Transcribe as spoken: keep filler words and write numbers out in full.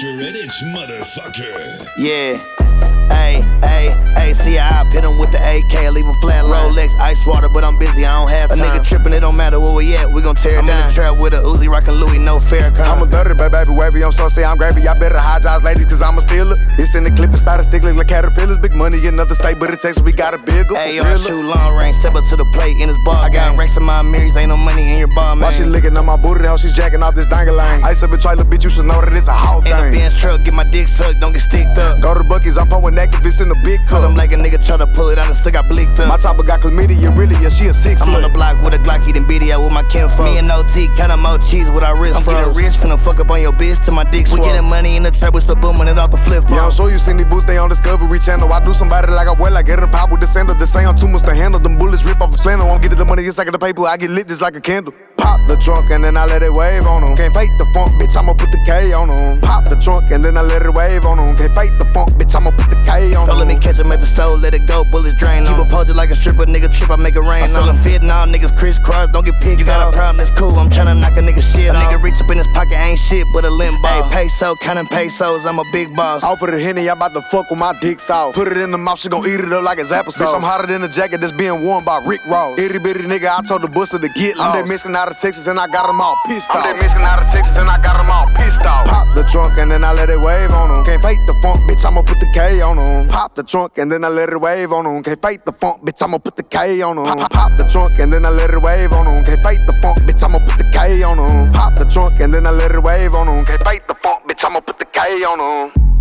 Extra Redditch, motherfucker. Yeah. Ayy, ayy, ayy, see I pit him with the A K, leave him flat line. Rolex, ice water, but I'm busy, I don't have time. A nigga trippin', it don't matter where we at, we gon' tear it down. I'm in the trap with a Uzi, rockin' Louis, no fair con. I'm a dirty baby, baby, wavy, I'm so say I'm gravy. I better hijack ladies, cause I'm a stealer. It's in the clip inside a stick, look like caterpillars. Big money in another state, but it takes we got a bigger. Ayy, yo, I shoot long range, step up to the plate in his ball. I got racks in my mirrors, ain't no money in your ball, man. Why she licking on my booty, how she jacking off this dangling? Ice up and try, little bitch, you should know that it's a hog thing. In the Benz truck, get my dick sucked, don't get sticked up. Go to the Buc-ee's, I'm pouring activists in the big cup. Call him like a nigga try to pull it out and still got blicked up. My topper got chlamydia, really, yeah, she a six. I'm on the block with a Glock eating B D out with my kinfolk. Me and O T, kinda more cheese with our wrist. I'm froze. Getting rich, finna fuck up on your bitch till my dick swole. We getting money in the trap, we still booming it off the flip phone. Yeah, I'm sure you seen these boots, they on Discovery Channel. I do somebody like I wear, like get in the pop with the sandal. This ain't on too much to handle. Them bullets rip off the flannel. Won't get it the money, it's like the paper. I get lit just like a candle. Pop the trunk and then I let it wave on them. Can't fake the funk, bitch, I'ma put the K on them. Pop the trunk and then I let it wave on them. Can't fake the funk, bitch, I'ma put the K on them. Don't let me catch him at the stove, let it go, bullets drain on. Keep a posted like a stripper, nigga trip, I make it rain. I'm selling fit now, niggas crisscross, don't get picked. You got a problem, that's cool, I'm tryna knock a nigga shit off. A nigga reach up in his pocket, ain't shit but a limbo. Ayy, peso, counting pesos, I'm a big boss. Off of the Henny, I'm about to fuck with my dick soft. Put it in the mouth, she gon' eat it up like it's applesauce. Bitch, I'm hotter than a jacket that's being worn by Rick Ross. Itty bitty nigga, I told the buster to get lost. I'm that Mexican out of Texas and I got them all pissed off. I'm that Mexican out of Texas and I got them all pissed off. Pop the trunk and then I let it wave on them. Can't fake the funk, bitch, I'ma put the K on them. Pop the trunk and then I let it wave on them. Can't fake the funk, bitch, I'ma put the K on them. Pop, pop the trunk and then I let it wave on them. Can't fake the funk, bitch, I'ma put the K on them. Pop the trunk and then I let it wave on them. Can't fake the funk, bitch, I'ma put the K on them.